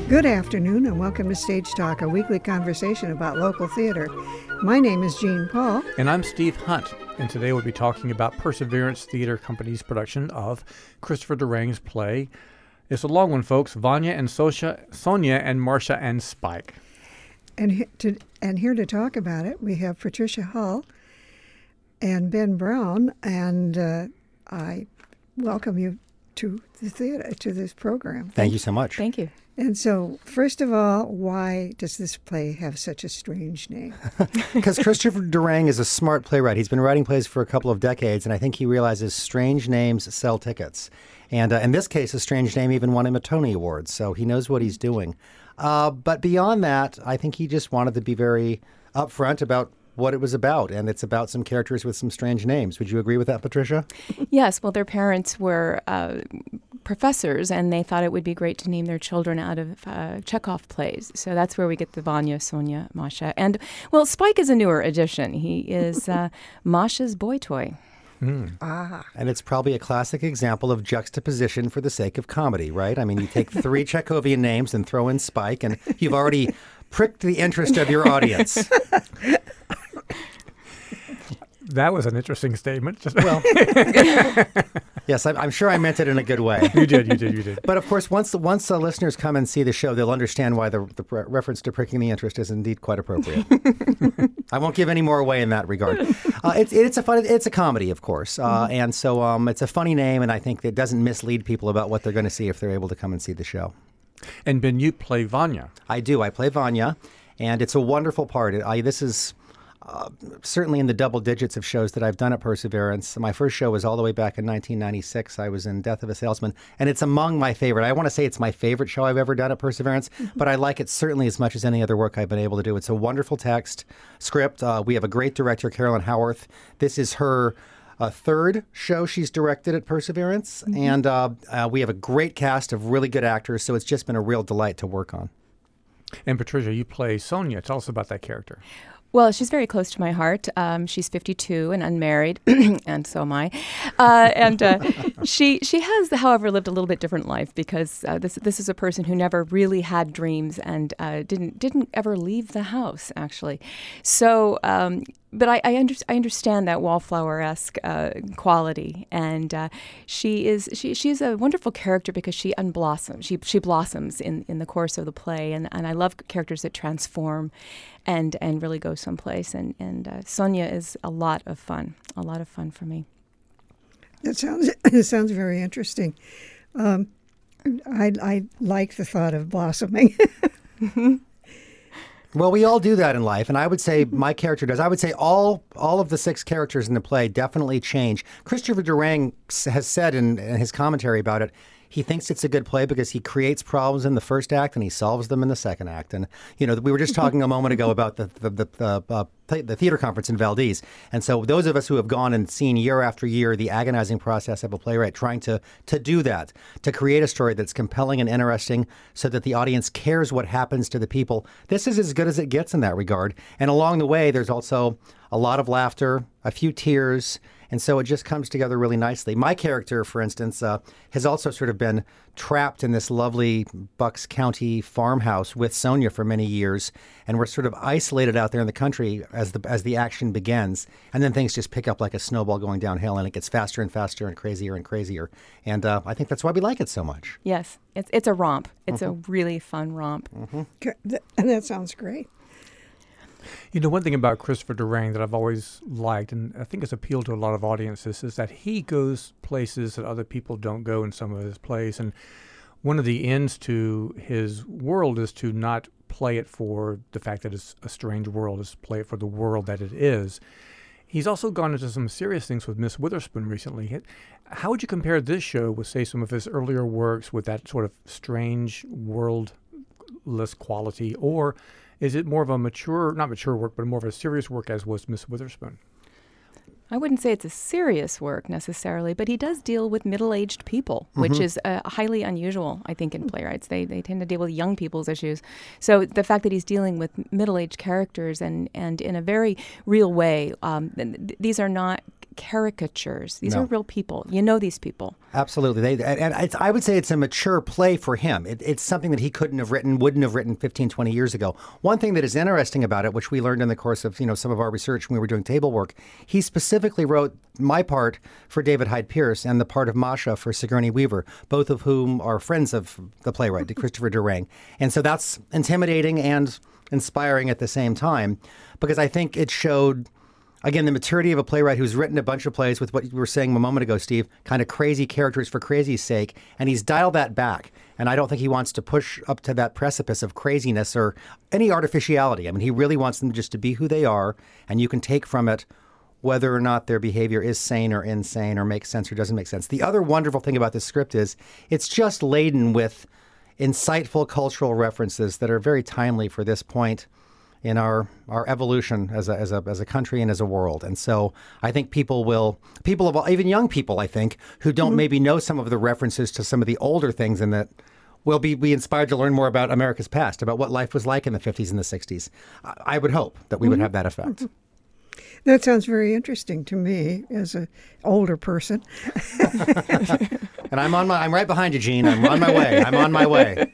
Good afternoon and welcome to Stage Talk, a weekly conversation about local theater. My name is Jean Paul. And I'm Steve Hunt, and today we'll be talking about Perseverance Theater Company's production of Christopher Durang's play. It's a long one, folks. Vanya and Sonia and Marcia and Spike. And here to talk about it, we have Patricia Hull and Ben Brown, and I welcome you to the theater, to this program. Thank you so much. Thank you. And so, first of all, why does this play have such a strange name? Because Christopher Durang is a smart playwright. He's been writing plays for a couple of decades, and I think he realizes strange names sell tickets. And in this case, a strange name even won him a Tony Award, so he knows what he's doing. But beyond that, I think he just wanted to be very upfront about what it was about, and it's about some characters with some strange names. Would you agree with that, Patricia? Yes. Well, their parents were professors, and they thought it would be great to name their children out of Chekhov plays. So that's where we get the Vanya, Sonia, Masha. And, well, Spike is a newer addition. He is Masha's boy toy. And it's probably a classic example of juxtaposition for the sake of comedy, right? I mean, you take three Chekhovian names and throw in Spike, and you've already pricked the interest of your audience. That was an interesting statement. Well, yes, I'm sure I meant it in a good way. You did. But of course, once the listeners come and see the show, they'll understand why the reference to pricking the interest is indeed quite appropriate. I won't give any more away in that regard. It's a comedy, of course, and so it's a funny name, and I think it doesn't mislead people about what they're going to see if they're able to come and see the show. And Ben, you play Vanya. I do. I play Vanya, and it's a wonderful part. This is certainly in the double digits of shows that I've done at Perseverance. My first show was all the way back in 1996. I was in Death of a Salesman, and it's among my favorite. I want to say it's my favorite show I've ever done at Perseverance, but I like it certainly as much as any other work I've been able to do. It's a wonderful text, script. We have a great director, Carolyn Howarth. This is her third show she's directed at Perseverance, and we have a great cast of really good actors, so it's just been a real delight to work on. And Patricia, you play Sonia. Tell us about that character. Well, she's very close to my heart. She's 52 and unmarried, and so am I. She has, however, lived a little bit different life because this is a person who never really had dreams and didn't ever leave the house, actually. So, but I understand that wallflower-esque quality, and she is a wonderful character because she unblossoms. She blossoms in the course of the play, and I love characters that transform and really go someplace. And Sonia is a lot of fun for me. It sounds very interesting. I like the thought of blossoming. Well, we all do that in life, and I would say my character does. I would say all of the six characters in the play definitely change. Christopher Durang has said in his commentary about it, he thinks it's a good play because he creates problems in the first act and he solves them in the second act. And, we were just talking a moment ago about the theater conference in Valdez. And so those of us who have gone and seen year after year the agonizing process of a playwright trying to do that, to create a story that's compelling and interesting so that the audience cares what happens to the people, this is as good as it gets in that regard. And along the way, there's also a lot of laughter, a few tears, and so it just comes together really nicely. My character, for instance, has also sort of been trapped in this lovely Bucks County farmhouse with Sonia for many years, and we're sort of isolated out there in the country as the action begins, and then things just pick up like a snowball going downhill, and it gets faster and faster and crazier and crazier. And I think that's why we like it so much. Yes, it's a romp. It's a really fun romp. And that sounds great. One thing about Christopher Durang that I've always liked, and I think has appealed to a lot of audiences, is that he goes places that other people don't go in some of his plays. And one of the ends to his world is to not play it for the fact that it's a strange world, is to play it for the world that it is. He's also gone into some serious things with Miss Witherspoon recently. How would you compare this show with, say, some of his earlier works with that sort of strange worldless quality, or is it more of a not mature work, but more of a serious work as was Miss Witherspoon? I wouldn't say it's a serious work necessarily, but he does deal with middle-aged people, which is highly unusual, I think, in playwrights. They tend to deal with young people's issues. So the fact that he's dealing with middle-aged characters and in a very real way, these are not caricatures. These No. are real people. You know these people. Absolutely. I would say it's a mature play for him. It's something that he wouldn't have written 15, 20 years ago. One thing that is interesting about it, which we learned in the course of some of our research when we were doing table work, he specifically wrote my part for David Hyde Pierce and the part of Masha for Sigourney Weaver, both of whom are friends of the playwright, Christopher Durang. And so that's intimidating and inspiring at the same time, because I think it showed, again, the maturity of a playwright who's written a bunch of plays with what you were saying a moment ago, Steve, kind of crazy characters for crazy's sake, and he's dialed that back. And I don't think he wants to push up to that precipice of craziness or any artificiality. I mean, he really wants them just to be who they are, and you can take from it whether or not their behavior is sane or insane or makes sense or doesn't make sense. The other wonderful thing about this script is it's just laden with insightful cultural references that are very timely for this point in our evolution as a country and as a world. And so I think even young people, I think, who don't maybe know some of the references to some of the older things, and that will be inspired to learn more about America's past, about what life was like in the 50s and the 60s. I would hope that we would have that effect. That sounds very interesting to me as an older person. And I'm right behind you, Gene. I'm on my way.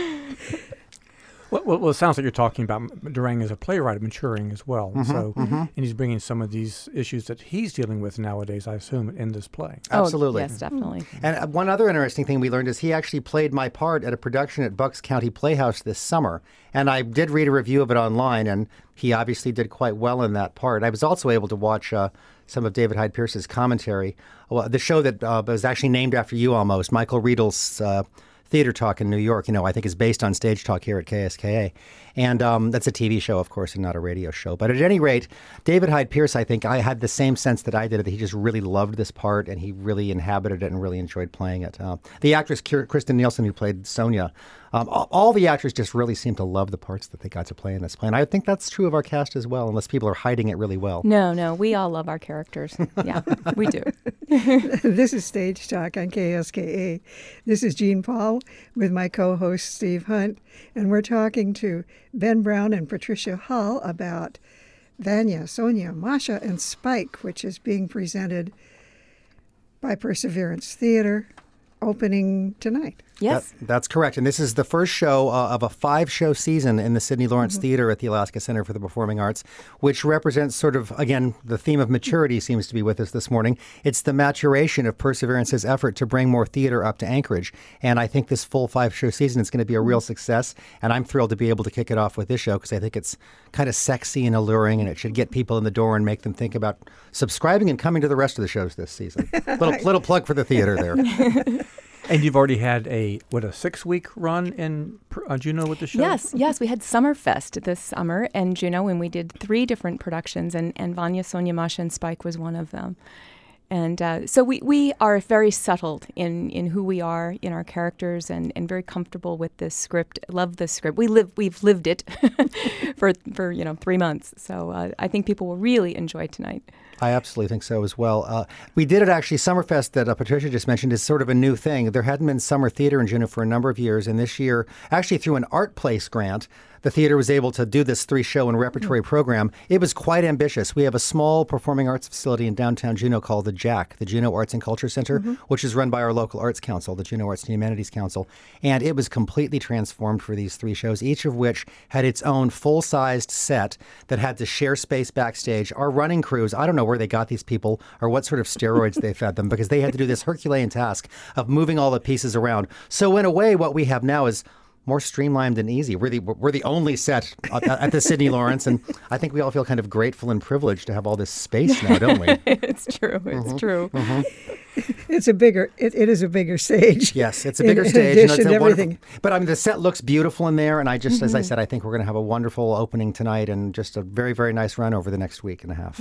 Well, it sounds like you're talking about Durang as a playwright maturing as well. And he's bringing some of these issues that he's dealing with nowadays, I assume, in this play. Absolutely. Oh, yes, definitely. And one other interesting thing we learned is he actually played my part at a production at Bucks County Playhouse this summer. And I did read a review of it online, and he obviously did quite well in that part. I was also able to watch some of David Hyde Pierce's commentary. Well, the show that was actually named after you almost, Michael Riedel's Theater Talk in New York, I think is based on Stage Talk here at KSKA. And that's a TV show, of course, and not a radio show. But at any rate, David Hyde Pierce, I think I had the same sense that I did, that he just really loved this part and he really inhabited it and really enjoyed playing it. The actress Kristen Nielsen, who played Sonia, all the actors just really seemed to love the parts that they got to play in this play. And I think that's true of our cast as well, unless people are hiding it really well. No, we all love our characters. Yeah, we do. This is Stage Talk on KSKA. This is Jean Paul with my co-host Steve Hunt, and we're talking to Ben Brown and Patricia Hull about Vanya, Sonia, Masha, and Spike, which is being presented by Perseverance Theater, opening tonight. Yes. That's correct. And this is the first show of a 5-show season in the Sidney Lawrence Theater at the Alaska Center for the Performing Arts, which represents sort of, again, the theme of maturity seems to be with us this morning. It's the maturation of Perseverance's effort to bring more theater up to Anchorage. And I think this full 5-show season is going to be a real success. And I'm thrilled to be able to kick it off with this show because I think it's kind of sexy and alluring, and it should get people in the door and make them think about subscribing and coming to the rest of the shows this season. Little plug for the theater there. And you've already had a 6-week run in Juneau with the show? Yes. We had Summerfest this summer in Juneau, and we did 3 different productions, and Vanya, Sonia, Masha, and Spike was one of them. And so we are very settled in who we are, in our characters, and very comfortable with this script. Love this script. We've lived it for 3 months. So I think people will really enjoy tonight. I absolutely think so as well. We did it actually. Summerfest that Patricia just mentioned is sort of a new thing. There hadn't been summer theater in Juneau for a number of years, and this year, actually through an Art Place grant, the theater was able to do this 3-show and repertory program. It was quite ambitious. We have a small performing arts facility in downtown Juneau called the JAC, the Juneau Arts and Culture Center, which is run by our local arts council, the Juneau Arts and Humanities Council. And it was completely transformed for these 3 shows, each of which had its own full-sized set that had to share space backstage. Our running crews, I don't know where they got these people or what sort of steroids they fed them, because they had to do this Herculean task of moving all the pieces around. So in a way, what we have now is more streamlined and easy. We're the only set at the Sidney Lawrence, and I think we all feel kind of grateful and privileged to have all this space now, don't we? It's true. It's true. It's a bigger. It is a bigger stage. Yes, it's a bigger stage. In addition to everything. But I mean, the set looks beautiful in there, and I just, as I said, I think we're going to have a wonderful opening tonight, and just a very, very nice run over the next week and a half.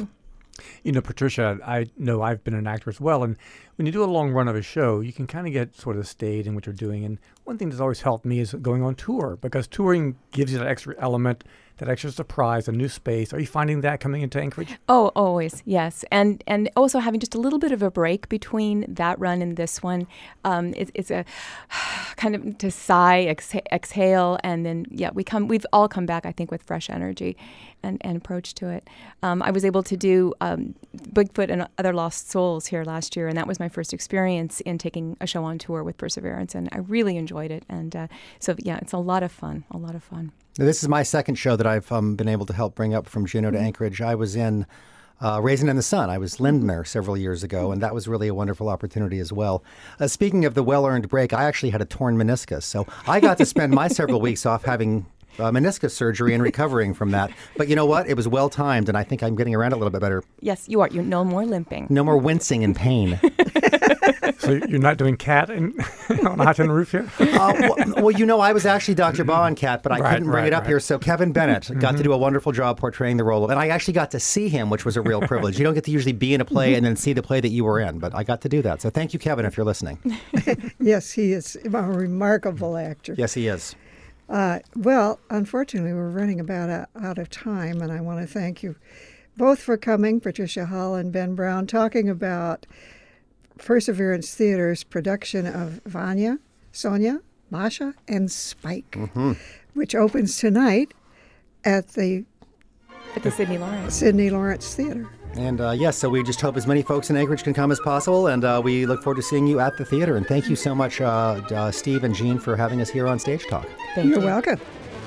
Patricia, I know I've been an actor as well, and when you do a long run of a show, you can kind of get sort of stayed in what you're doing. And one thing that's always helped me is going on tour, because touring gives you that extra element that extra surprise, a new space. Are you finding that coming into Anchorage? Oh, always, yes. And also having just a little bit of a break between that run and this one. It's a kind of to sigh, exhale, and then, we've all come back, I think, with fresh energy and approach to it. I was able to do Bigfoot and Other Lost Souls here last year, and that was my first experience in taking a show on tour with Perseverance, and I really enjoyed it. And it's a lot of fun, This is my second show that I've been able to help bring up from Juneau to Anchorage. I was in Raisin in the Sun. I was Lindner several years ago, and that was really a wonderful opportunity as well. Speaking of the well-earned break, I actually had a torn meniscus, so I got to spend my several weeks off having meniscus surgery and recovering from that. But you know what? It was well-timed, and I think I'm getting around a little bit better. Yes, you are. You're no more limping. No more wincing and pain. So you're not doing Cat on Hot Tin Roof here? I was actually Dr. Baugh on Cat, but I couldn't bring it up here. So Kevin Bennett got to do a wonderful job portraying the role of, and I actually got to see him, which was a real privilege. You don't get to usually be in a play and then see the play that you were in, but I got to do that. So thank you, Kevin, if you're listening. Yes, he is a remarkable actor. Yes, he is. Well, unfortunately, we're running about out of time, and I want to thank you both for coming, Patricia Hull and Ben Brown, talking about Perseverance Theater's production of Vanya, Sonia, Masha, and Spike, which opens tonight at the Sidney Lawrence Theater. And so we just hope as many folks in Anchorage can come as possible, and we look forward to seeing you at the theater. And thank you so much, Steve and Jean, for having us here on Stage Talk. You're welcome.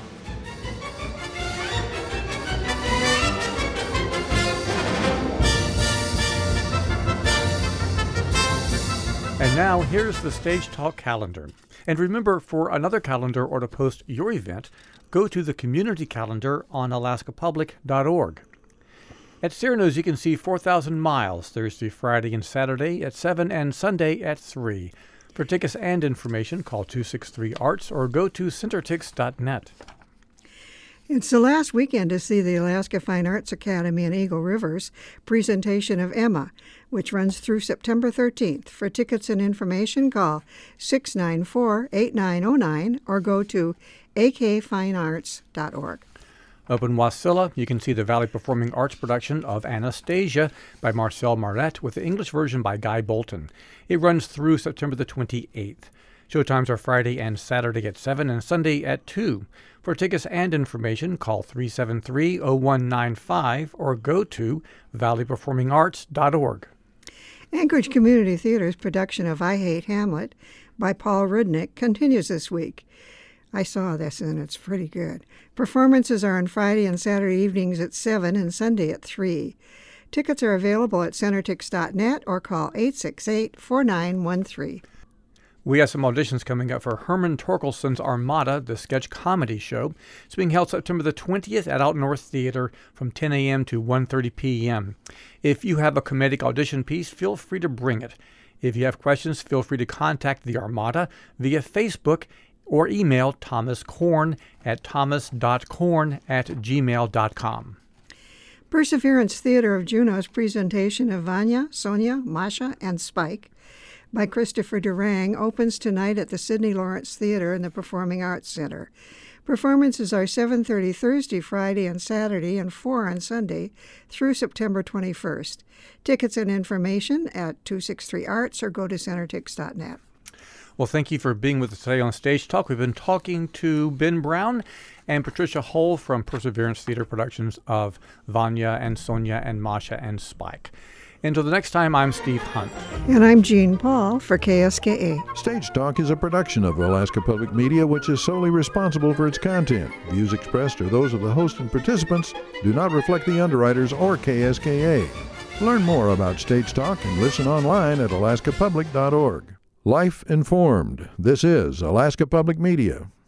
And now, here's the Stage Talk calendar. And remember, for another calendar or to post your event, go to the community calendar on alaskapublic.org. At Cyrano's, you can see 4,000 Miles, Thursday, Friday, and Saturday at 7 and Sunday at 3. For tickets and information, call 263-ARTS or go to centertix.net. It's the last weekend to see the Alaska Fine Arts Academy in Eagle River's presentation of Emma, which runs through September 13th. For tickets and information, call 694-8909 or go to akfinearts.org. Up in Wasilla, you can see the Valley Performing Arts production of Anastasia by Marcel Marette with the English version by Guy Bolton. It runs through September the 28th. Showtimes are Friday and Saturday at 7 and Sunday at 2. For tickets and information, call 373-0195 or go to valleyperformingarts.org. Anchorage Community Theater's production of I Hate Hamlet by Paul Rudnick continues this week. I saw this, and it's pretty good. Performances are on Friday and Saturday evenings at 7 and Sunday at 3. Tickets are available at centertix.net or call 868-4913. We have some auditions coming up for Herman Torkelson's Armada, the sketch comedy show. It's being held September the 20th at Out North Theater from 10 a.m. to 1:30 p.m. If you have a comedic audition piece, feel free to bring it. If you have questions, feel free to contact the Armada via Facebook or email Thomas Korn at thomas.korn@gmail.com. Perseverance Theater of Juneau's presentation of Vanya, Sonia, Masha, and Spike by Christopher Durang opens tonight at the Sidney Lawrence Theater in the Performing Arts Center. Performances are 7:30 Thursday, Friday, and Saturday, and 4 on Sunday through September 21st. Tickets and information at 263-ARTS or go to centertix.net. Well, thank you for being with us today on Stage Talk. We've been talking to Ben Brown and Patricia Hull from Perseverance Theater Productions of Vanya and Sonia and Masha and Spike. Until the next time, I'm Steve Hunt. And I'm Jean Paul for KSKA. Stage Talk is a production of Alaska Public Media, which is solely responsible for its content. Views expressed are those of the host and participants, do not reflect the underwriters or KSKA. Learn more about Stage Talk and listen online at alaskapublic.org. Life informed. This is Alaska Public Media.